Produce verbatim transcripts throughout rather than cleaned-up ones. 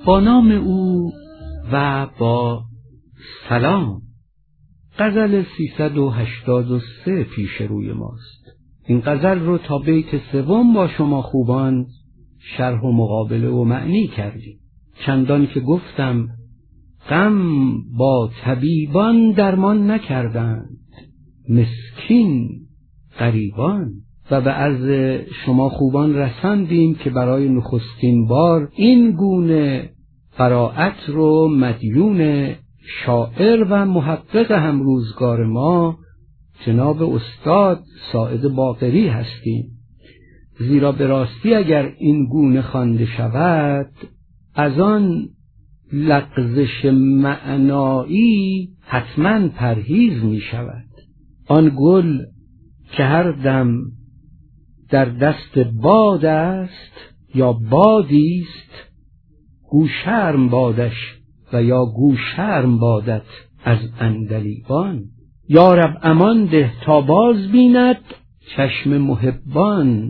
با نام او و با سلام. غزل سیصد و هشتاد و سه پیش روی ماست. این غزل رو تا بیت سوم با شما خوبان شرح و مقابله و معنی کردیم. چندان که گفتم غم با طبیبان درمان نکردند، مسکین غریبان. و به عرض شما خوبان رساندیم که برای نخستین بار این گونه قرائت رو مدیون شاعر و محقق همروزگار ما جناب استاد ساعد باقری هستیم. زیرا به راستی اگر این گونه خوانده شود از آن لغزش معنایی حتما پرهیز می شود. آن گل که هر دم در دست باد است یا بادیست، گو شرم بادش و یا گو شرم بادت از عندلیبان. یا رب امان ده تا باز بیند چشم محبان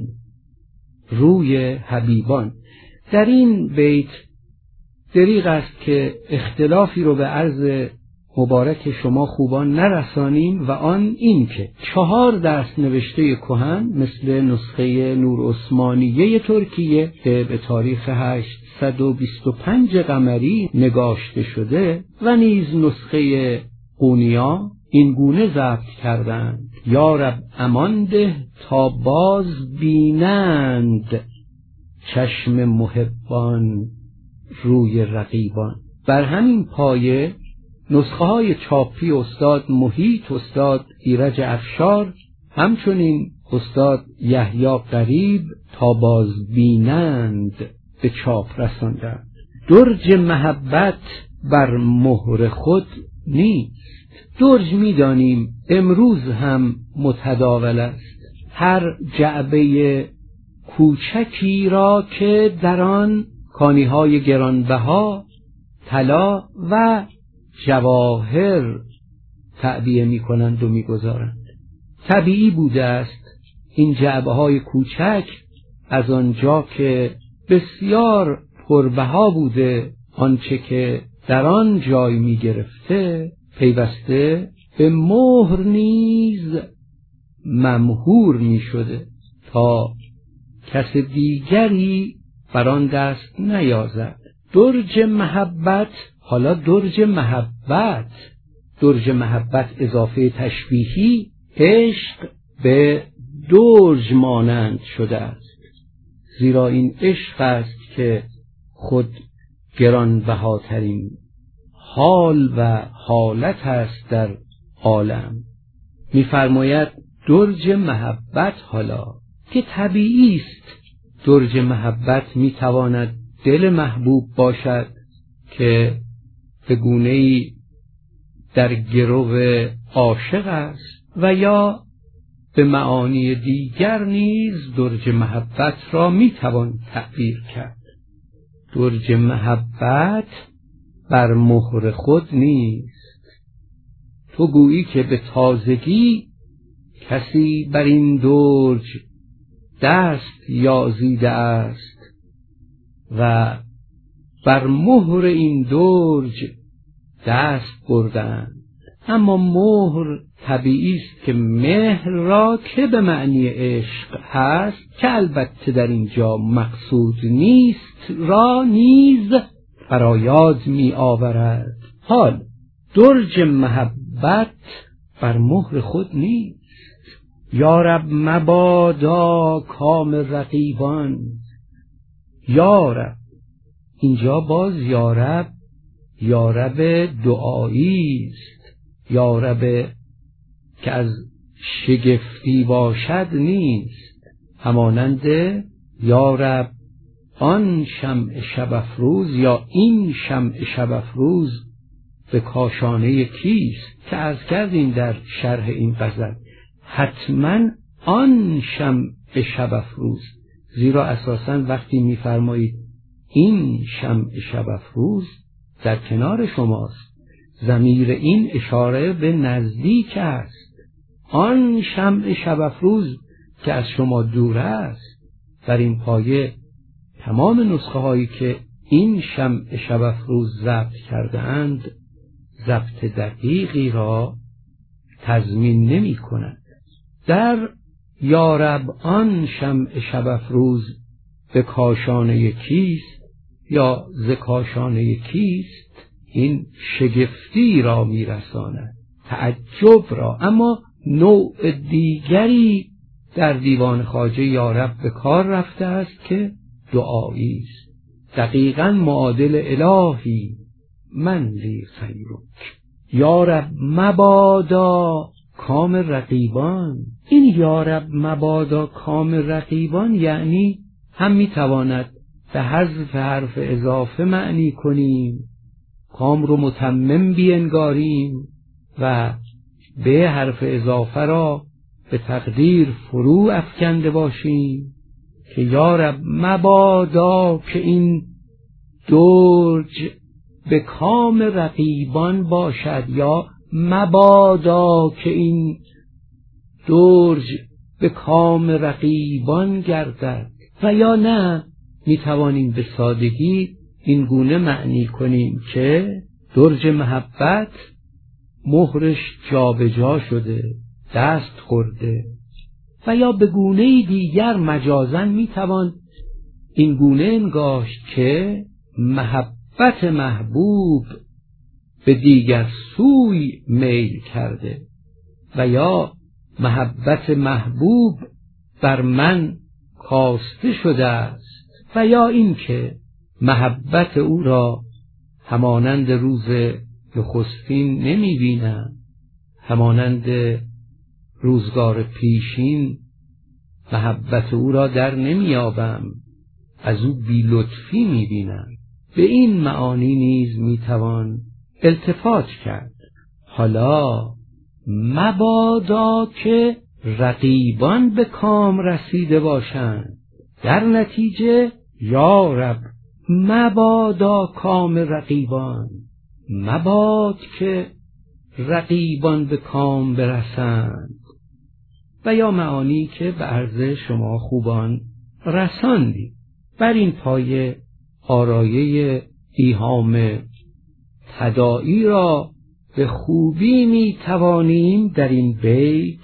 روی حبیبان. در این بیت دریغ است که اختلافی رو به عرض مبارک شما خوبان نرسانیم و آن این که چهار دست نوشته کهن مثل نسخه نور عثمانیه ترکیه که به تاریخ هشتصد و بیست و پنج قمری نگاشته شده و نیز نسخه قونیا این گونه ضبط کردند: یا رب امان ده تا باز بینند چشم محبان روی رقیبان. بر همین پایه نسخه های چاپی استاد محیط، استاد ایرج افشار، همچنین استاد یحیی غریب تا باز بینند به چاپ رساندند. درج محبت بر مهر خود نیست. درج می‌دانیم امروز هم متداول است. هر جعبه کوچکی را که در آن کانی‌های گرانبها، طلا و جواهر تعبیه می کنند و می گذارند. طبیعی بوده است این جعبه های کوچک از آنجا که بسیار پربها بوده آنچه که در آن جای می گرفته پیوسته به مهر نیز ممهور می شده تا کس دیگری بر آن دست نیازد. درج محبت، حالا درج محبت، درج محبت اضافه تشبیهی، عشق به درج مانند شده است. زیرا این عشق است که خود گرانبهاترین حال و حالت است در عالم. می‌فرماید درج محبت حالا که طبیعی است. درج محبت می‌تواند دل محبوب باشد که به گونه‌ای در گرو عاشق است و یا به معانی دیگر نیز درج محبت را میتوان تعبیر کرد. درج محبت بر مهر خود نیست. تو گویی که به تازگی کسی بر این درج دست یازیده است و بر مهر این درج دست بردند. اما مهر طبیعی است که مهر را که به معنی عشق هست که البته در اینجا مقصود نیست را نیز برای یاد می آورد. حال درج محبت بر مهر خود نیست. یا رب مبادا کام رقیبان. یا رب، اینجا باز یا رب یا رب دعایی است. یا رب که از شگفتی باشد نیست. همانند یا رب آن شمع شب افروز یا این شمع شب افروز به کاشانه کیست که عرض کردیم در شرح این غزل. حتما آن شمع شب افروز، زیرا اساساً وقتی می‌فرمایید این شمع شب افروز در کنار شماست، ضمیر این اشاره به نزدیک است. آن شمع شب افروز که از شما دور است. در این پایه تمام نسخه هایی که این شمع شب افروز ضبط کرده اند ضبط دقیقی را تضمین نمی کند. در یارب آن شمع شب افروز به کاشانه کیست یا ز کاشانه کیست، این شگفتی را می رساند، تعجب را. اما نوع دیگری در دیوان خواجه یارب به کار رفته است که دعایی است، دقیقاً معادل الهی من لی خیرک، یارب مبادا کام رقیبان. این یارب مبادا کام رقیبان یعنی هم میتواند به حذف حرف اضافه معنی کنیم، کام رو متمم بینگاریم و به حرف اضافه را به تقدیر فرو افکنده باشیم که یارب مبادا که این درج به کام رقیبان باشد، یا مبادا که این درج به کام رقیبان گردد. و یا نه میتوانیم به سادگی این گونه معنی کنیم که درج محبت مهرش جابجا شده، دست خورده. و یا به گونه دیگر مجازاً میتوان این گونه انگاشت که محبت محبوب به دیگر سوی میل کرده و یا محبت محبوب بر من کاسته شده است، و یا این که محبت او را همانند روز نخستین نمی بینم، همانند روزگار پیشین محبت او را در نمی یابم، از او بی لطفی می بینم. به این معانی نیز می توان التفات کرد. حالا مبادا که رقیبان به کام رسیده باشند، در نتیجه یا رب مبادا کام رقیبان، مباد که رقیبان به کام برسند. و یا معانی که به عرض شما خوبان رساندید. بر این پایه آرایه ایهام تداعی را به خوبی می توانیم در این بیت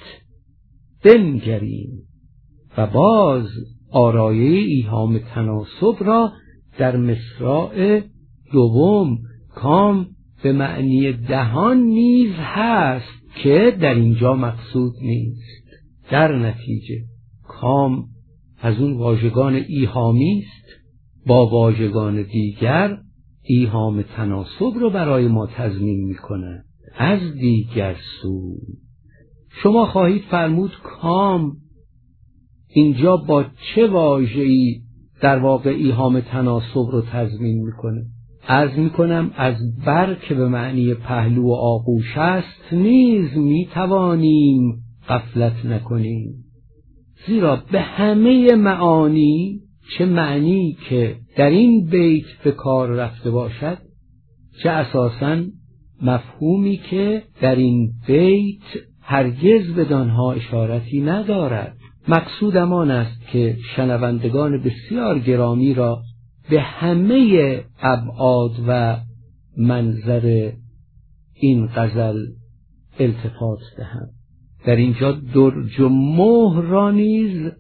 بنگریم و باز آرایه ایهام تناسب را در مصرع دوم کام به معنی دهان نیز هست که در اینجا مقصود نیست. در نتیجه کام از اون واژگان ایهامی است، با واژگان دیگر ایهام تناسب رو برای ما تضمین میکنه. از دیگر سو شما خواهید فرمود کام اینجا با چه واژه‌ای در واقع ایهام تناسب رو تضمین میکنه؟ عرض میکنم از بر که به معنی پهلو و آغوش است نیز میتوانیم غفلت نکنیم، زیرا به همه معانی، چه معنی که در این بیت به کار رفته باشد، چه اساساً مفهومی که در این بیت هرگز بدانها اشارتی ندارد. مقصودم آن است که شنوندگان بسیار گرامی را به همه ابعاد و منظر این غزل التفات دهم. در اینجا درج و مهر را نیز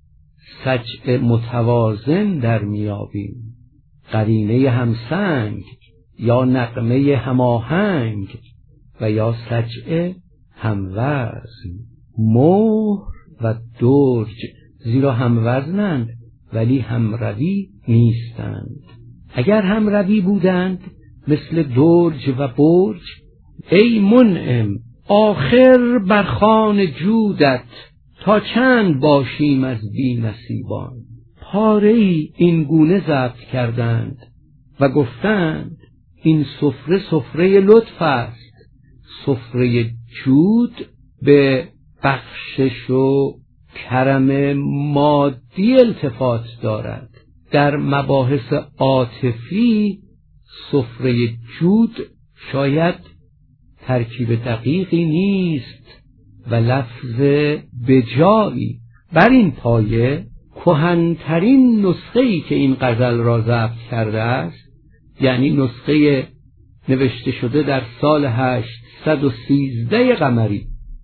سجع متوازن در میابیم، قرینه همسنگ یا نغمه هماهنگ و یا سجع هموزن. مهر و درج زیرا هموزنند ولی همروی نیستند. اگر همروی بودند مثل درج و برج، ای منعم آخر بر خوان جودت تا چند باشیم از بی نصیبان. پاره‌ای این گونه ضبط کردند و گفتند این سفره سفره لطف است، سفره جود به بخشش و کرم مادی التفات دارد. در مباحث عاطفی سفره جود شاید ترکیب دقیقی نیست و لفظ بجایی. بر این پایه کهن‌ترین نسخه‌ای که این غزل را ضبط کرده است، یعنی نسخه نوشته شده در سال هشتصد و سیزده قمری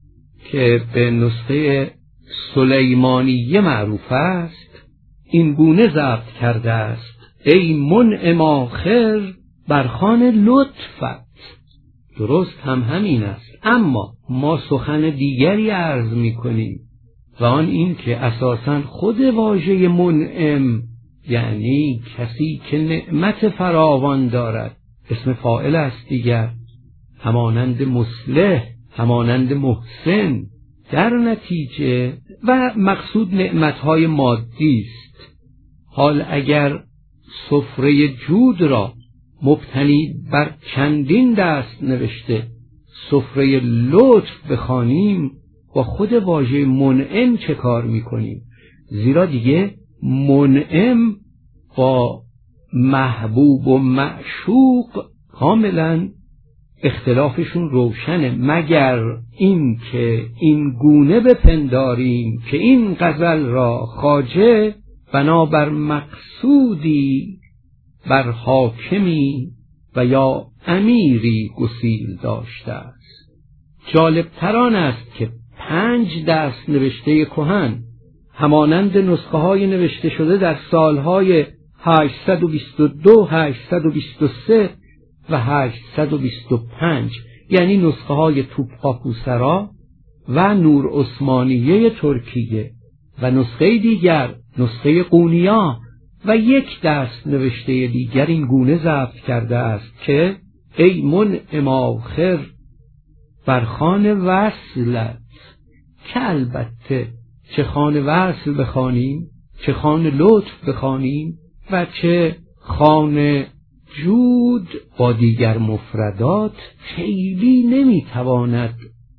که به نسخه سلیمانیه معروف است، این گونه ضبط کرده است: ای منعم آخر بر خوان لطفت. درست هم همین است، اما ما سخن دیگری عرض می کنیم و آن این که اساساً خود واژه منعم یعنی کسی که نعمت فراوان دارد، اسم فاعل است دیگر، همانند مصلح، همانند محسن. در نتیجه و مقصود نعمتهای مادی است. حال اگر سفره جود را مبتنی بر چندین دست نوشته سفره لطف بخوانیم، با خود واژه منعم چه کار میکنیم؟ زیرا دیگه منعم با محبوب و معشوق کاملا اختلافشون روشنه، مگر این که این گونه بپنداریم که این غزل را خواجه بنابر مقصودی بر حاکمی و یا امیری گسیل داشته است. جالب تران است که پنج دست نوشته کهن همانند نسخه های نوشته شده در سالهای هشتصد و بیست و دو، هشتصد و بیست و سه و هشتصد و بیست و پنج، یعنی نسخه های توپخاکوسرا و نور عثمانیه ترکیه و نسخه دیگر نسخه قونیا و یک دست نوشته دیگر این گونه ضبط کرده است که ای منعم آخر بر خوان وصلت، که البته چه خوان وصل بخوانیم، چه خوان لطف بخوانیم و چه خوان جود با دیگر مفردات خیلی نمیتواند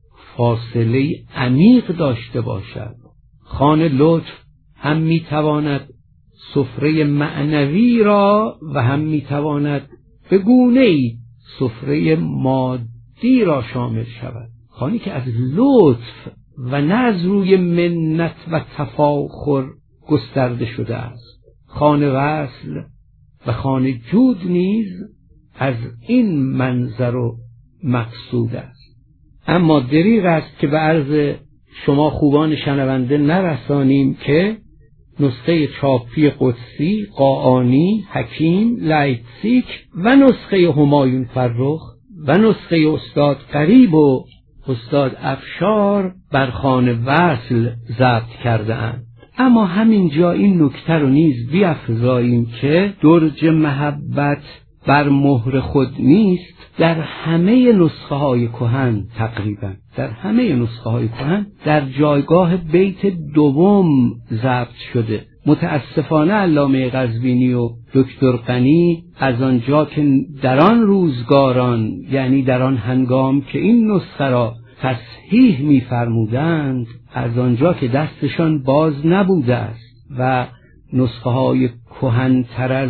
فاصله عمیق داشته باشد. خوان لطف هم میتواند سفره معنوی را و هم میتواند به گونه‌ای سفره مادی را شامل شود. خوانی که از لطف و نه از روی منت و تفاخر گسترده شده است. خوان وصل و خوان جود نیز از این منظر و مقصود است. اما دریغ است که به عرض شما خوبان شنونده نرسانیم که نسخه چاپی قدسی، قاآنی، حکیم، لایپزیگ و نسخه همایون فرخ و نسخه استاد قریب و استاد افشار بر خوان وصل ضبط کرده اند. اما همینجا این نکته رو نیز بیفزاییم که درج محبت بر مهر خود نیست. در همه نسخه های کهن، تقریبا در همه نسخه های کهن در جایگاه بیت دوم ضبط شده. متاسفانه علامه قزوینی و دکتر غنی از آنجا که در آن روزگاران، یعنی در آن هنگام که این نسخه را تصحیح می‌فرمودند، از آنجا که دستشان باز نبوده است و نسخه های کهن‌تر از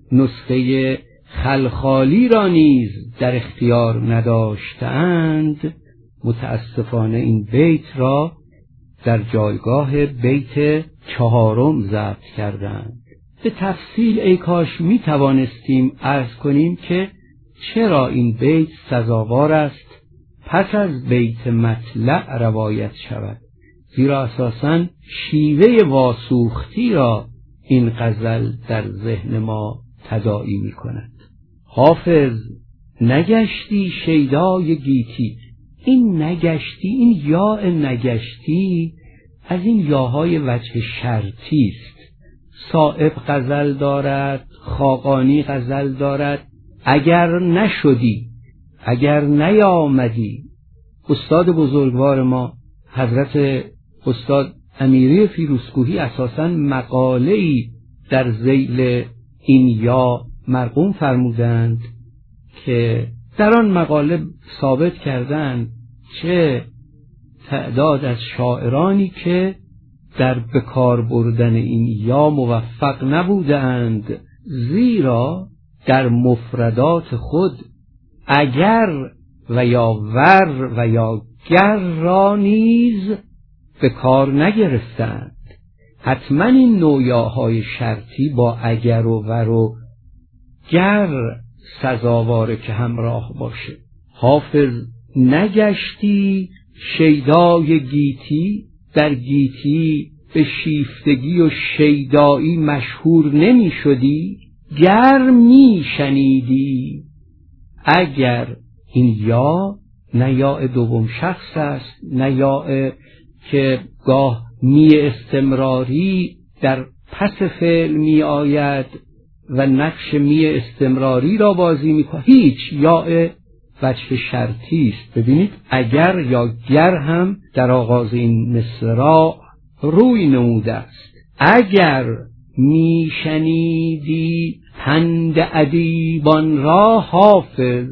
نسخه خلخالی را نیز در اختیار نداشتند، متاسفانه این بیت را در جایگاه بیت چهارم ضبط کردند. به تفصیل ای کاش می توانستیم عرض کنیم که چرا این بیت سزاوار است پس از بیت مطلع روایت شود، زیرا اساساً شیوه واسوختی را این غزل در ذهن ما تداعی می کند. حافظ نگشتی شیدای گیتی. این نگشتی، این یا نگشتی از این یاهای وجه شرطی است. صائب غزل دارد، خاقانی غزل دارد. اگر نشدی، اگر نیامدی. استاد بزرگوار ما حضرت استاد امیری فیروزکوهی اساساً مقاله‌ای در ذیل این یا مرقوم فرمودند که در آن مقاله ثابت کردند چه تعداد از شاعرانی که در بکار بردن این یا موفق نبودند، زیرا در مفردات خود اگر و یا ور و یا گر را نیز به کار نگرفتند. حتما این نویاهای شرطی با اگر و ور و گر سزاواره که همراه باشه. حافظ نگشتی شیدای گیتی، در گیتی به شیفتگی و شیدایی مشهور نمی شدی، گر می شنیدی. اگر این یا نه یا دوم شخص است، نه یا که گاه می استمراری در پس فعل می آید و نقش می استمراری را بازی می کنه. هیچ یا وجه شرطی است. ببینید اگر یا گر هم در آغاز این مصرع روی نموده است. اگر می شنیدی پند ادیبان را حافظ،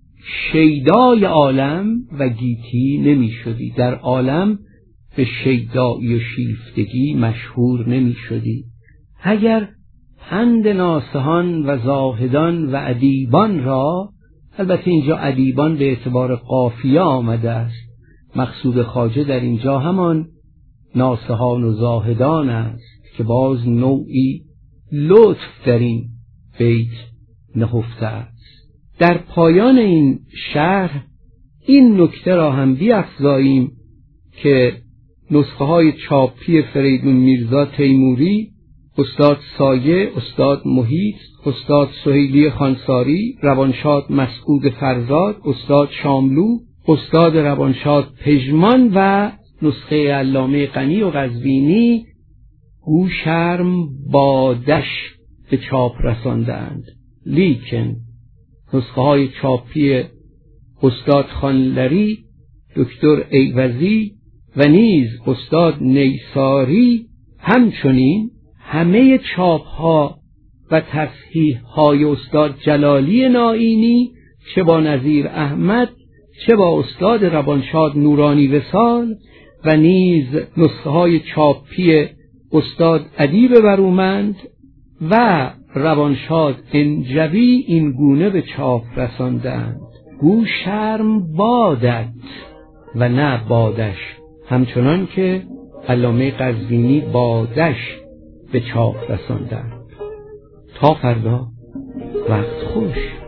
شیدای عالم و گیتی نمی شدی، در عالم به شیدایی و شیفتگی مشهور نمی شدی. اگر پند ناصحان و زاهدان و ادیبان را، البته اینجا ادیبان به اعتبار قافیه آمده است، مقصود خواجه در اینجا همان ناصحان و زاهدان است که باز نوعی لطف در این بیت نهفته است. در پایان این شرح این نکته را هم بیفزاییم که نسخه های چاپی فریدون میرزا تیموری، استاد سایه، استاد محیط، استاد سهیلی خانساری، روانشاد مسعود فرزاد، استاد شاملو، استاد روانشاد پژمان و نسخه علامه غنی و قزوینی گوشرم بادش به چاپ رساندند. لیکن نسخه های چاپی استاد خانلری، دکتر ایوزی و نیز استاد نیساری همچنین همه چاپ ها و تصحیح های استاد جلالی نائینی، چه با نظیر احمد چه با استاد روانشاد نورانی وصال و نیز نسخه های چاپی استاد ادیب برومند و روانشاد انجوی این گونه به چاپ رساندند. گو شرم بادت و نه بادش، همچنان که علامه قزوینی بادش به چاپ رساندند. تا فردا، وقت خوش.